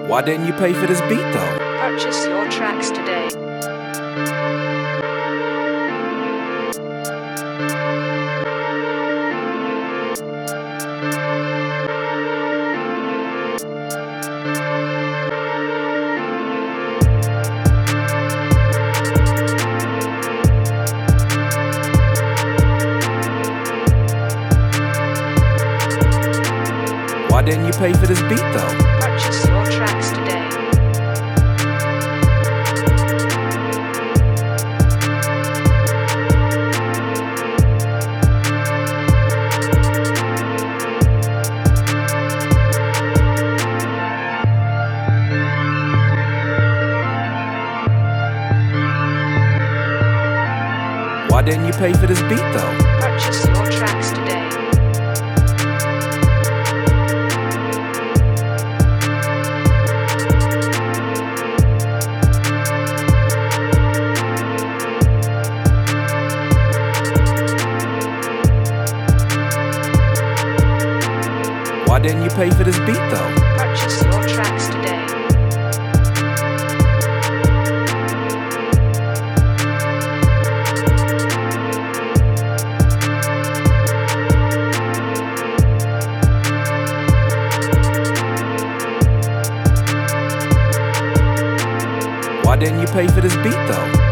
Why didn't you pay for this beat though? Purchase your tracks today. Why didn't you pay for this beat though? Purchase your tracks today. Why didn't you pay for this beat though? Purchase your tracks today. Why didn't you pay for this beat though? Purchase your tracks today. Why didn't you pay for this beat though?